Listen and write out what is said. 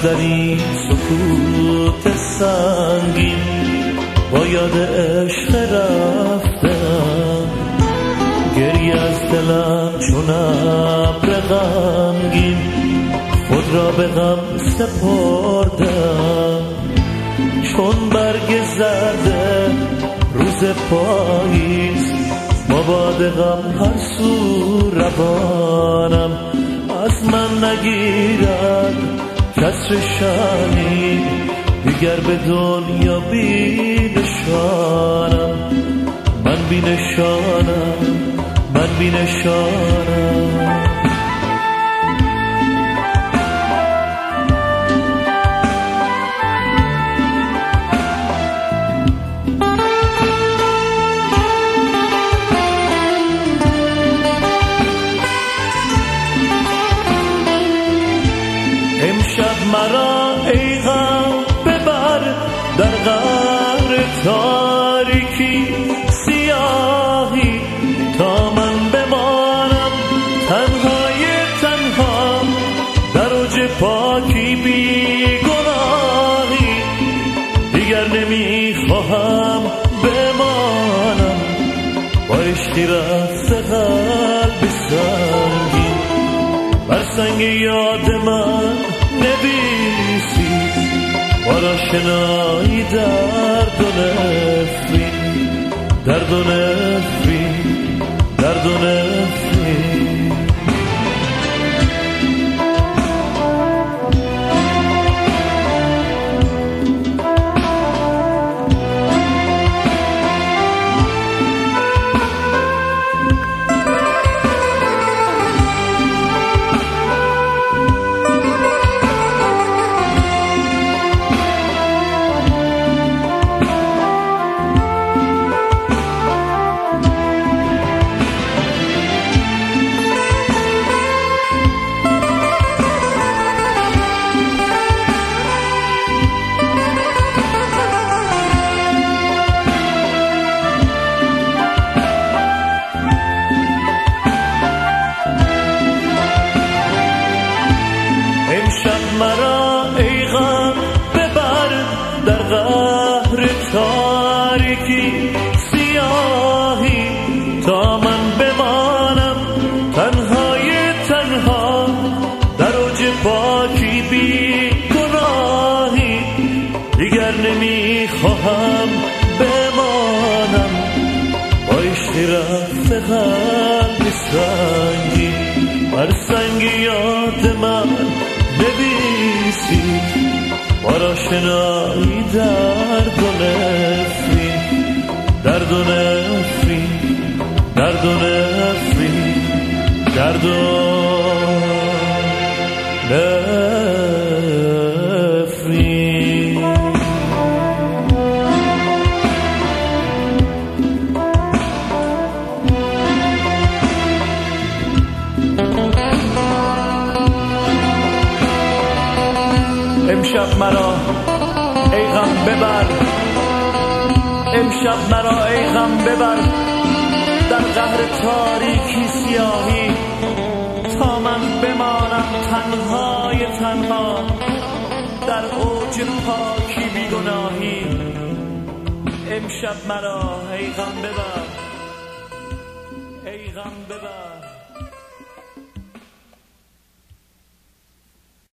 بگذری سکوت سنگین با یاد عشق رفتم، گریه از دلم چون ابر غمگین خود را به غم سپردم. چون برگ زرده روز پاییز با باد غم هر سو روانم، از من نگیرد کسر شنی دیگر به دنیا بی نشانم. من بی نشانم، من بی نشانم. امشب مرا ای غم ببر در قعر تاریکی سیاهی تا من بمانم تنهای تنها در اوج پاکی بی گناهی. دیگر نمیخواهم بمانم با عشقی رفته قلب سنگین، بر سنگ یاد من نویسی با آشنایی درد و نفرین، درد و نفرین، درد و نفرین. مرا ای غم ببر در قعر تاریکی سیاهی تا من بمانم تنهای تنها در اوج پاکی بی گناهی. دیگر نمیخواهم بمانم با عشقی رفته قلب سنگی، بر سنگ یاد من نویسی با آشنایی درد و نفرین، درد و نفرین، درد و نفرین، درد و نفرین. امشب مرا ای غم ببر، امشب مرا ای غم ببر در قعر تاریکی سیاهی تا من بمانم تنهای تنها در اوج پاکی بی گناهی. امشب مرا ای غم ببر، ای غم ببر.